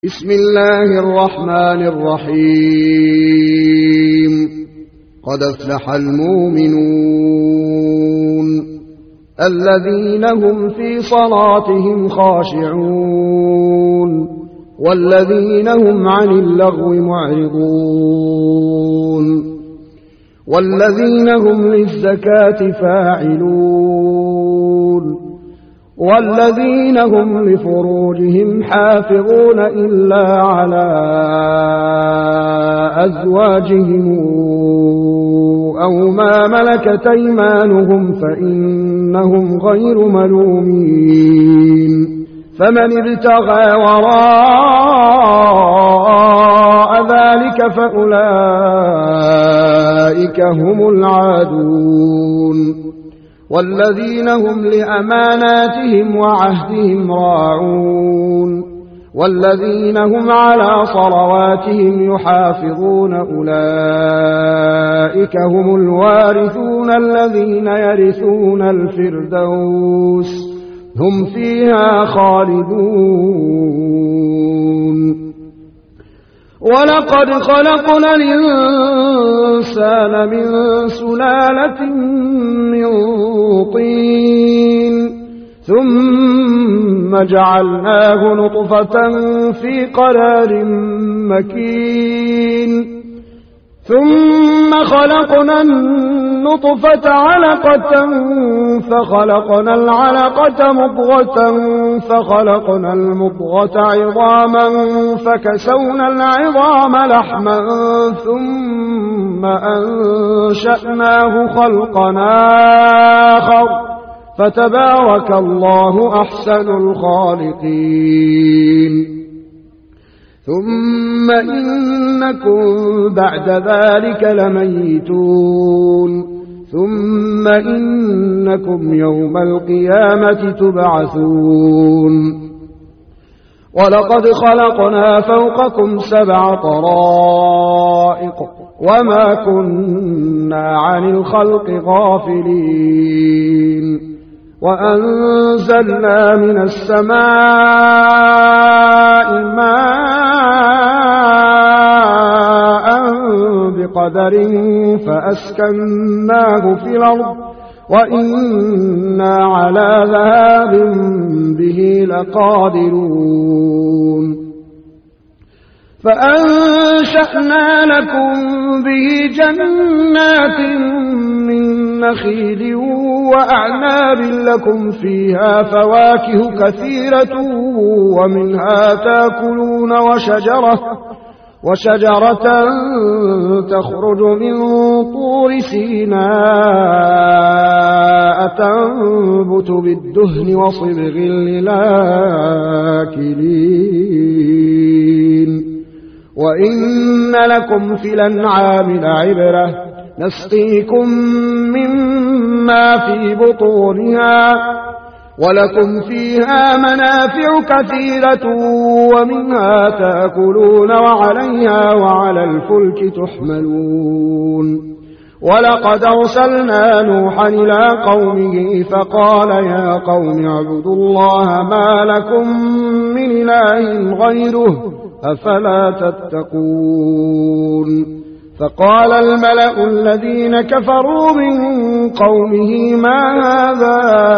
بسم الله الرحمن الرحيم قد أفلح المؤمنون الذين هم في صلاتهم خاشعون والذين هم عن اللغو معرضون والذين هم للزكاة فاعلون والذين هم لفروجهم حافظون إلا على أزواجهم أو ما ملكت أيمانهم فإنهم غير ملومين فمن ابتغى وراء ذلك فأولئك هم العادون والذين هم لأماناتهم وعهدهم راعون والذين هم على صلواتهم يحافظون أولئك هم الوارثون الذين يرثون الفردوس هم فيها خالدون ولقد خلقنا الإنسان من سلالة من طين ثم جعلناه نطفة في قرار مكين ثم خلقنا النطفة علقة فخلقنا العلقة مضغة فخلقنا المضغة عظاما فكسونا العظام لحما ثم أنشأناه خلقا آخر فتبارك الله أحسن الخالقين ثم إنكم بعد ذلك لميتون ثم إنكم يوم القيامة تبعثون ولقد خلقنا فوقكم 7 طرائق وما كنا عن الخلق غافلين وأنزلنا من السماء ماء بقدر فأسكناه في الأرض وإنا على ذهاب به لقادرون فأنشأنا لكم به جنات من نخيل وأعناب لكم فيها فواكه كثيرة ومنها تأكلون وشجرة تخرج من طور سيناء تنبت بالدهن وصبغ للآكلين وإن لكم في الأنعام لعبرة نسقيكم مما في بطونها ولكم فيها منافع كثيرة ومنها تأكلون وعليها وعلى الفلك تحملون ولقد أرسلنا نوحا إلى قومه فقال يا قوم اعبدوا الله ما لكم من إله غيره أفلا تتقون فقال الملأ الذين كفروا من قومه ما هذا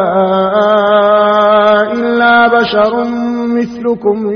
إلا بشر مثلكم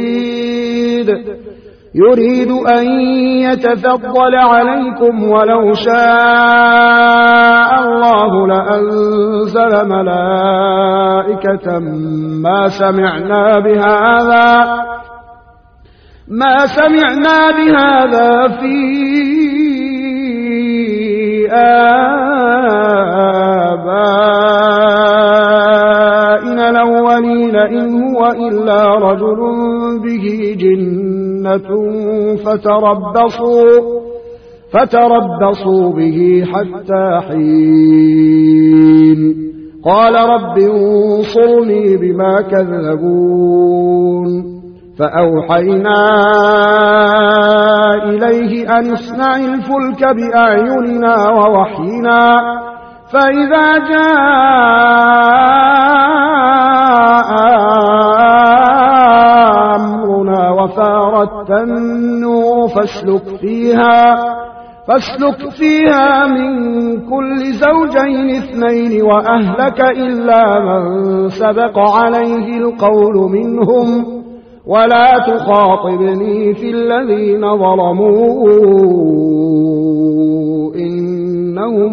يريد أن يتفضل عليكم ولو شاء الله لأنزل ملائكة ما سمعنا بهذا في آبائنا الأولين إن هو إلا رجل به جنة فتربصوا به حتى حين قال رب انصرني بما كذبون فأوحينا إليه أن اصنع الفلك بأعيننا ووحينا فإذا جاء فارت النور فاسلك فيها من كل زوجين اثنين وأهلك إلا من سبق عليه القول منهم ولا تخاطبني في الذين ظلموا إنهم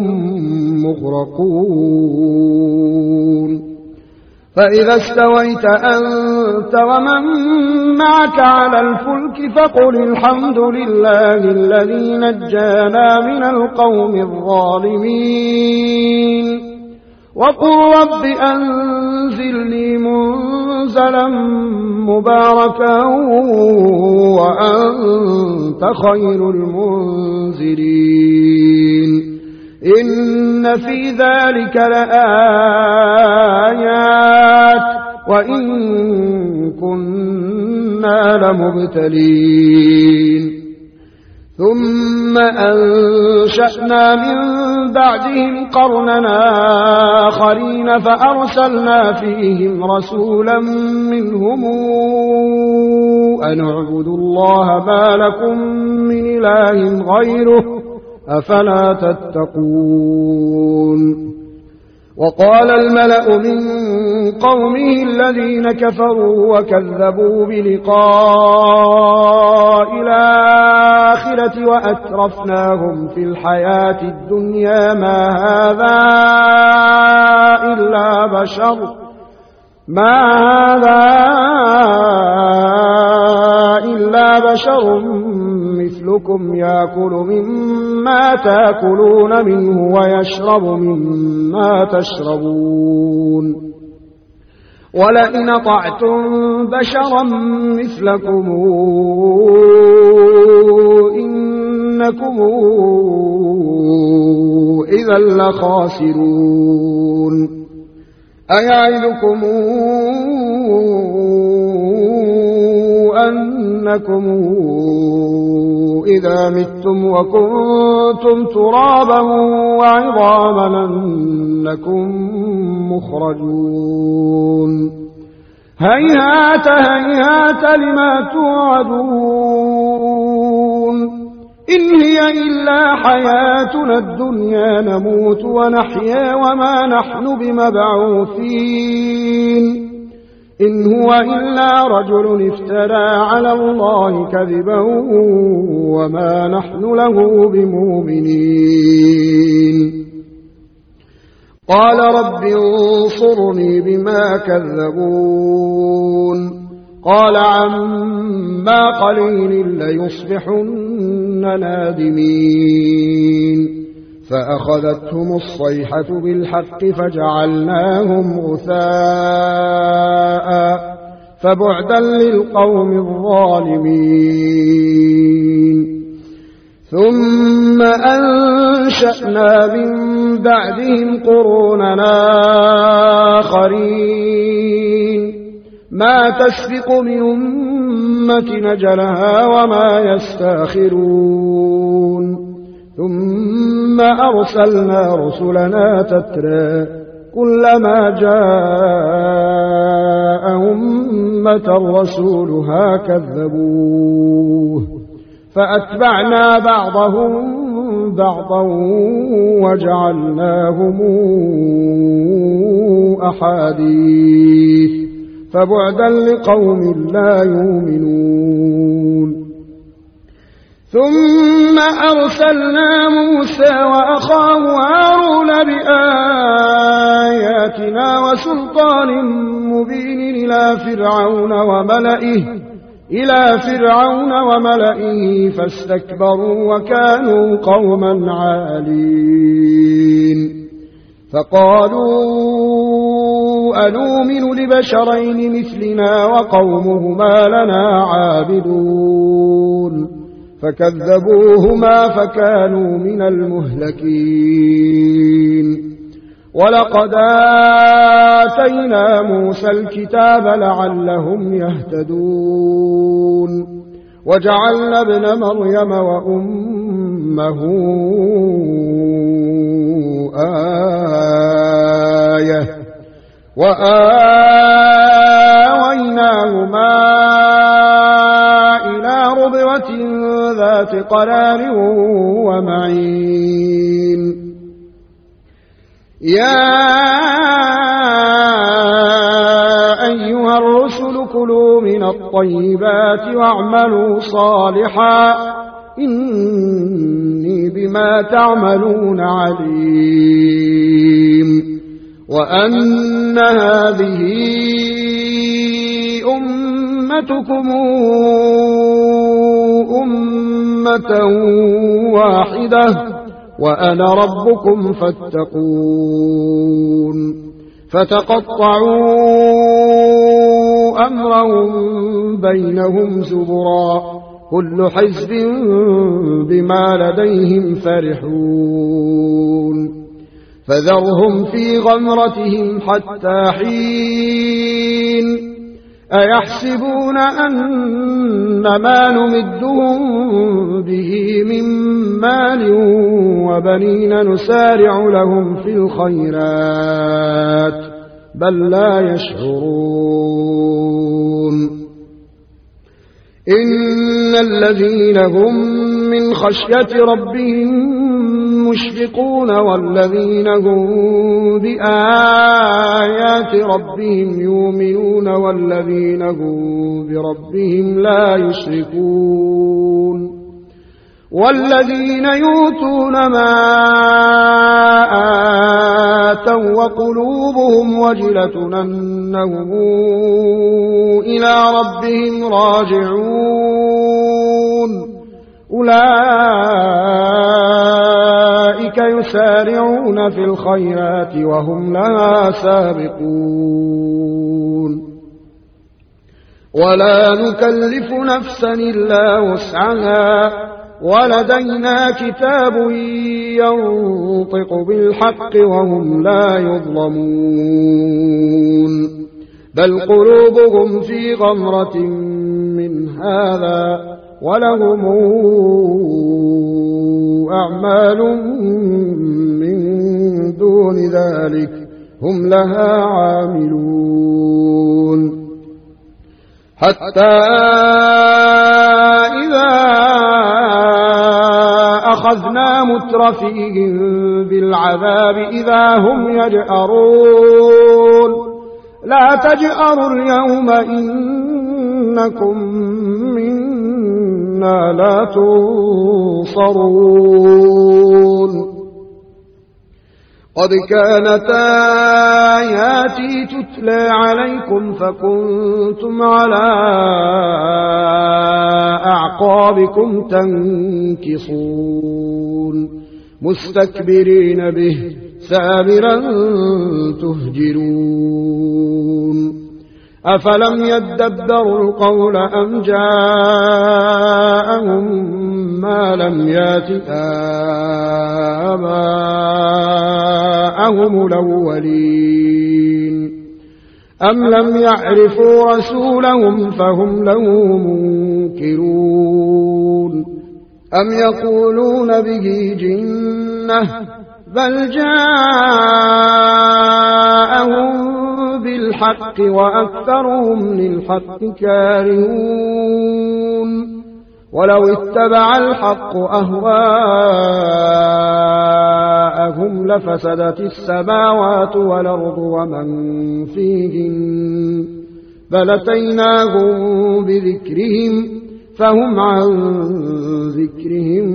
مغرقون فإذا استويت أنت ومن معك على الفلك فقل الحمد لله الذي نجانا من القوم الظالمين وقل رب أنزلني منزلا مباركا وأنت خير المنزلين إن في ذلك لآيات وإن كنا لمبتلين ثم أنشأنا من بعدهم قرننا آخرين فأرسلنا فيهم رسولا منهم أن اعبدوا الله ما لكم من إله غيره أفلا تتقون وقال الملأ من قومه الذين كفروا وكذبوا بلقاء الآخرة وأترفناهم في الحياة الدنيا ما هذا إلا بشر مثلكم يأكل مما تأكلون منه ويشرب مما تشربون ولئن أطعتم بشرا مثلكم إنكم إذا لخاسرون أيعدكم أنكم إذا متم وكنتم ترابا وعظاما أنكم مخرجون هيهات هيهات لما توعدون إن هي إلا حياتنا الدنيا نموت ونحيا وما نحن بمبعوثين إن هو إلا رجل افترى على الله كذبا وما نحن له بمؤمنين قال رب انصرني بما كذبون قال عما قليل ليصبحن نادمين فأخذتهم الصيحة بالحق فجعلناهم غثاء فبعدا للقوم الظالمين ثم أنشأنا من بعدهم قرونا آخرين ما تسبق من أمة نجلها وما يستاخرون ثم أرسلنا رسلنا تترى كلما جاء أمة رسولها كذبوه فأتبعنا بعضهم بعضا وجعلناهم أحاديث فبعدا لقوم لا يؤمنون ثم أرسلنا موسى وأخاه هارون بآياتنا وسلطان مبين إلى فرعون وملئه فاستكبروا وكانوا قوما عالين فقالوا أنؤمن لبشرين مثلنا وقومهما لنا عابدون فكذبوهما فكانوا من المهلكين ولقد آتينا موسى الكتاب لعلهم يهتدون وجعلنا ابن مريم وأمه آية وآويناهما قبضة ذات قرار ومعين يا أيها الرسل كلوا من الطيبات واعملوا صالحا إني بما تعملون عليم وأن هذه أمتكم أمة واحدة وأنا ربكم فاتقون فتقطعوا أمرهم بينهم زبرا كل حزب بما لديهم فرحون فذرهم في غمرتهم حتى حين أيحسبون أن ما نمدهم به من مال وبنين نسارع لهم في الخيرات بل لا يشعرون إن الذين هم من خشية ربهم مشفقون والذين هم بآيات ربهم يؤمنون والذين هم بربهم لا يشركون والذين يؤتون ما آتوا وقلوبهم وجلة أنهم إلى ربهم راجعون أولئك يسارعون في الخيرات وهم لها سابقون ولا نكلف نفسا إلا وسعها ولدينا كتاب ينطق بالحق وهم لا يظلمون بل قلوبهم في غمرة من هذا ولهم أعمال من دون ذلك هم لها عاملون حتى إذا أخذنا مترفيهم بالعذاب إذا هم يجأرون لا تجأروا اليوم إنكم منا لا تنصرون قد كانت آياتي تتلى عليكم فكنتم على أعقابكم تنكصون مستكبرين به سامرا تهجرون أفلم يدبروا القول أم جاءهم ما لم يات آباءهم الأولين أم لم يعرفوا رسولهم فهم له منكرون أم يقولون به جنة بل جاءهم بالحق وأكثرهم للحق كارهون ولو اتبع الحق أهواءهم لفسدت السماوات والأرض ومن فيهن بل أتيناهم بذكرهم فهم عن ذكرهم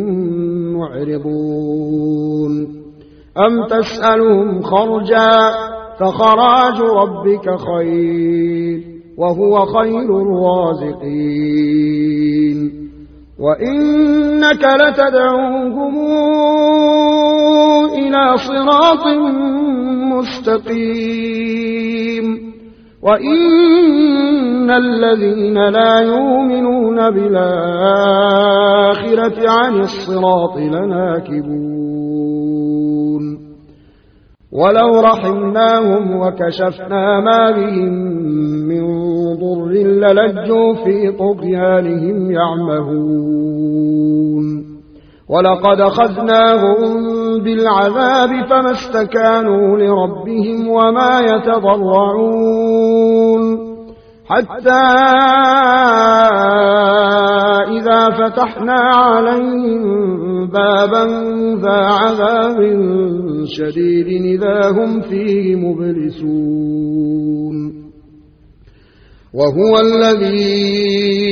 معرضون أم تسألهم خرجا فخراج ربك خير وهو خير الرازقين وإنك لتدعوهم إلى صراط مستقيم وإن الذين لا يؤمنون بالآخرة عن الصراط لناكبون ولو رحمناهم وكشفنا ما بهم من ضر للجوا في طغيانهم يعمهون ولقد أخذناهم بالعذاب فما استكانوا لربهم وما يتضرعون حتى إذا إذا فتحنا عليهم بابا ذا عذاب شديد إذا هم فيه مبلسون وهو الذي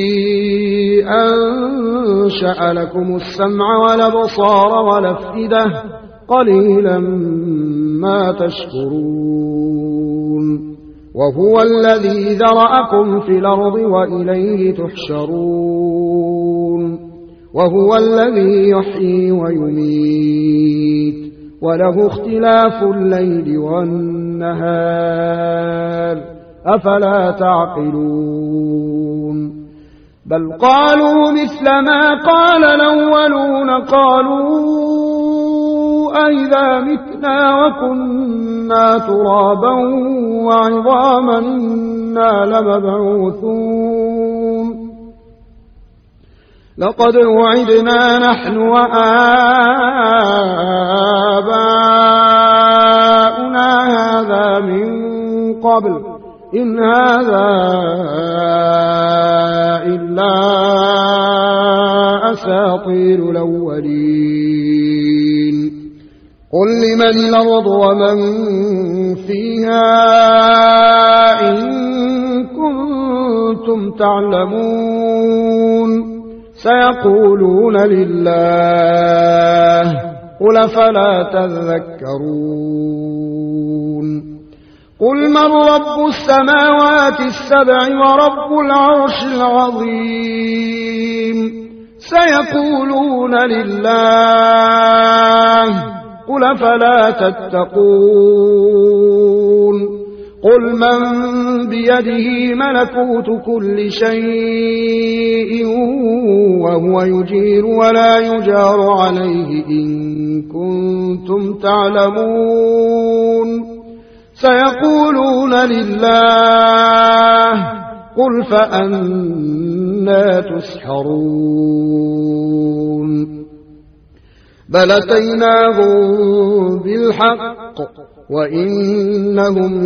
أنشأ لكم السمع والأبصار والأفئدة قليلا ما تشكرون وهو الذي ذرأكم في الأرض وإليه تحشرون وهو الذي يحيي ويميت وله اختلاف الليل والنهار أفلا تعقلون بل قالوا مثل ما قال الأولون قالوا أئذا متنا وكنا ترابا وعظاما إنا لمبعوثون لقد وعدنا نحن وآباؤنا هذا من قبل إن هذا إلا أساطير الأولين قل لمن الأرض ومن فيها إن كنتم تعلمون سيقولون لله قل فلا تذكرون قل من رب السماوات السبع ورب العرش العظيم سيقولون لله قل فلا تتقون قل من بيده ملكوت كل شيء وهو يجير ولا يجار عليه إن كنتم تعلمون سيقولون لله قل فأنى تسحرون بل أتيناهم بالحق وإنهم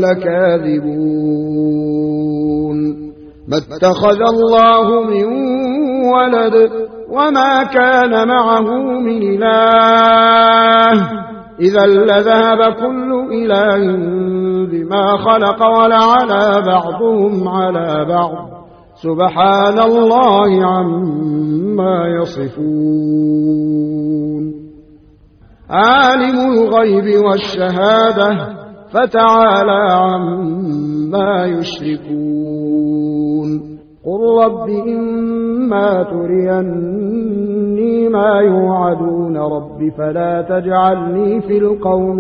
لكاذبون ما اتخذ الله من ولد وما كان معه من إله إذا لذهب كل إله بما خلق ولعلى بعضهم على بعض سبحان الله عما يصفون عالم الغيب والشهادة فتعالى عما يشركون قل رب إما تريني ما يوعدون رب فلا تجعلني في القوم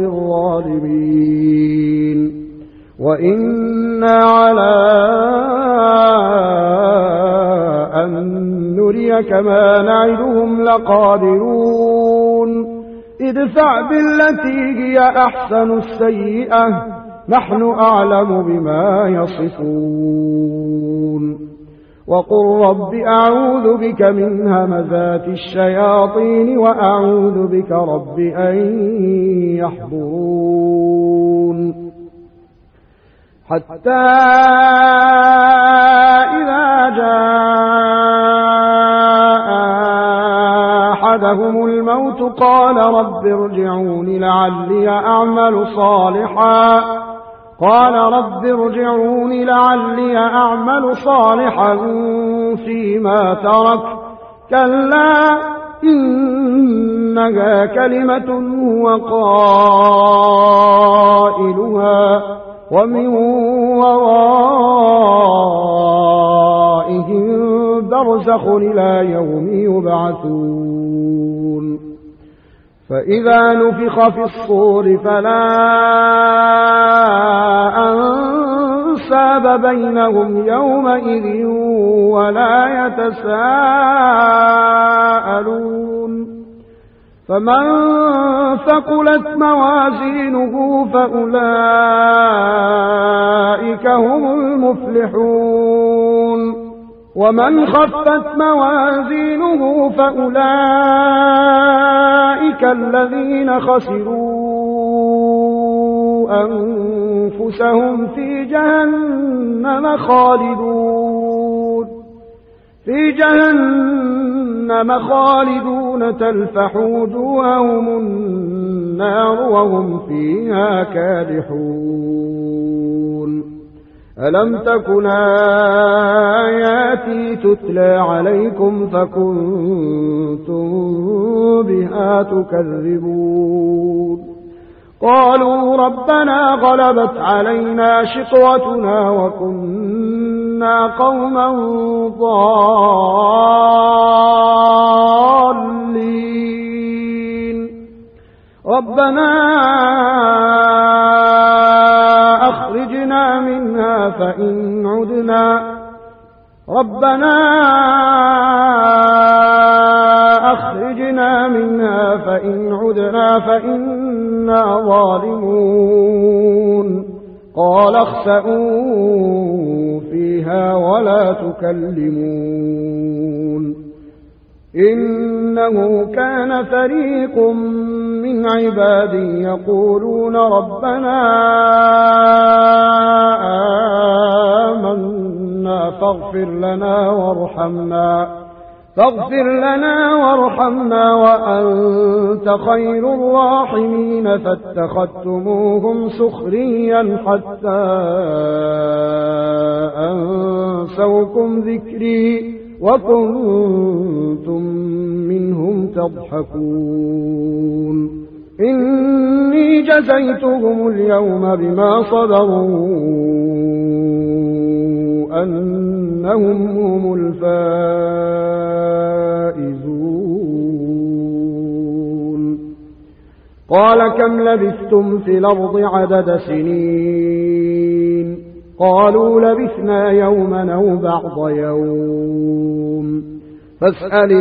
الظالمين وإنا على أن نريك ما نعدهم لقادرون ادفع بالتي هي أحسن السيئة نحن أعلم بما يصفون وقل رب أعوذ بك من همزات الشياطين وأعوذ بك رب أن يحضرون حتى إذا جاء أحدهم الموت قال رب ارجعون لعلي أعمل صالحا فيما ترك كلا إنها كلمة هو قائلها ومن ورائهم برزخ إلى يوم يبعثون فإذا نفخ في الصور فلا أنساب بينهم يومئذ ولا يتساءلون فمن ثقلت موازينه فأولئك هم المفلحون ومن خفت موازينه فأولئك الذين خسروا أنفسهم في جهنم جهنم خالدون تلفح وجوههم النار وهم فيها كادحون ألم تكن آياتي تتلى عليكم فكنتم بها تكذبون قالوا ربنا غلبت علينا شقوتنا وكنا قوما ضالين ربنا أخرجنا منها فإن عدنا فإنا ظالمون قال اخسئوا فيها ولا تكلمون إنه كان فريق من عبادي يقولون ربنا آمنا فاغفر لنا وارحمنا وأنت خير الراحمين فاتخذتموهم سخريا حتى أنسوكم ذكري وكنتم منهم تضحكون إني جزيتهم اليوم بما صبروا أنهم هم الفائزون قال كم لبثتم في الأرض عدد سنين قالوا لبثنا يوما أو بعض يوم فاسأل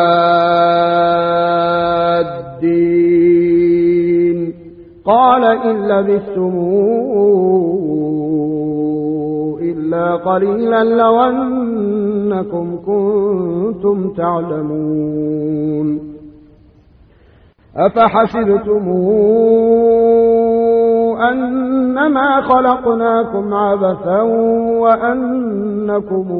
العادين قال إن لبثتم إلا قليلا لو أنكم كنتم تعلمون أفحسبتم أنما خلقناكم عبثا وأنكم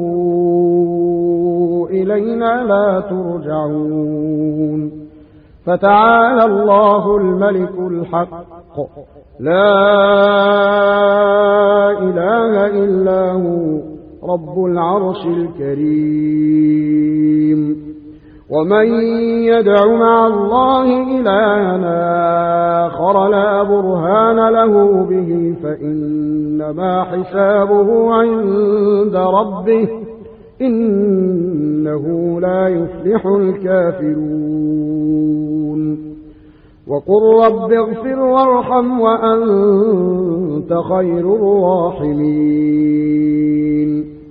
إلينا لا ترجعون فتعالى الله الملك الحق لا إله إلا هو رب العرش الكريم ومن يدع مع الله إلها آخر لا برهان له به فإنما حسابه عند ربه إنه لا يفلح الكافرون وقل رب اغفر وارحم وأنت خير الراحمين